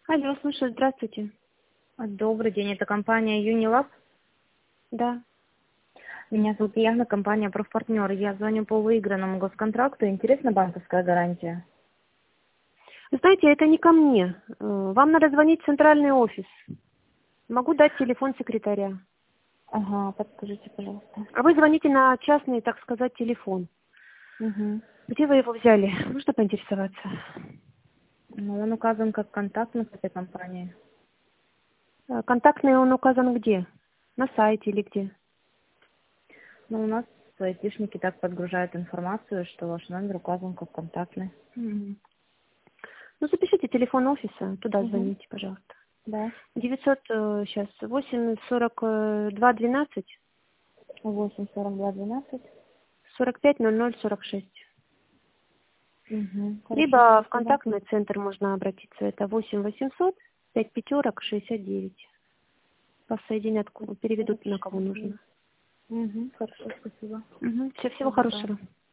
Алло, слушаю, здравствуйте. Добрый день, это компания Unilab. Да. Меня зовут Яна, компания «Профпартнер». Я звоню по выигранному госконтракту. Интересна банковская гарантия? Вы знаете, это не ко мне. Вам надо звонить в центральный офис. Могу дать телефон секретаря. Ага, подскажите, пожалуйста. А вы звоните на частный, так сказать, телефон. Угу. Где вы его взяли? Можно поинтересоваться? Ну, он указан как контактный с этой компанией. Контактный он указан где? На сайте или где? Но у нас айтишники так подгружают информацию, что ваш номер указан как контактный. Мгм. Ну, запишите телефон офиса, туда Угу. звоните, пожалуйста. Да. 900, сейчас, 84212 84212. 45 00 46. Угу. Хорошо, Либо в спасибо. контактный центр можно обратиться. Это 8 800 5 пятерок 69. Вас соединят, переведут на кого нужно. Угу. Хорошо, спасибо. Угу. Всего Всего доброго. хорошего.